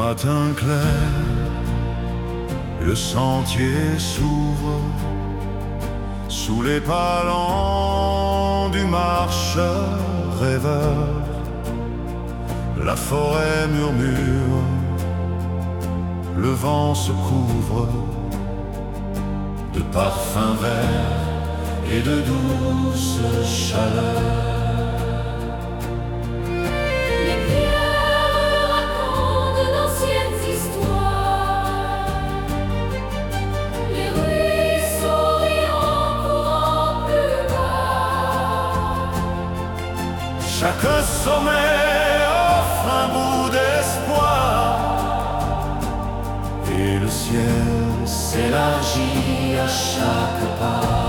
matin clair, le sentier s'ouvre sous les palans du marcheur rêveur. La forêt murmure, le vent se couvre de parfums verts et de douce chaleur. Chaque sommet offre un bout d'espoir et le ciel s'élargit à chaque pas.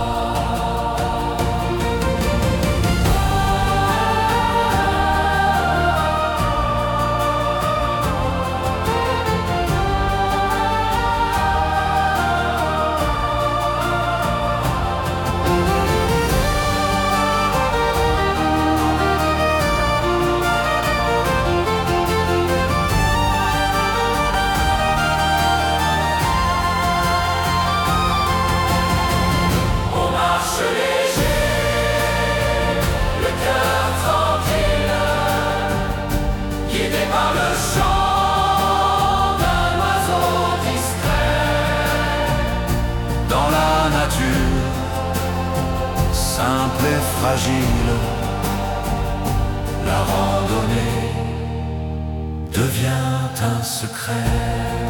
Par le chant d'un oiseau discret, dans la nature, simple et fragile, la randonnée devient un secret.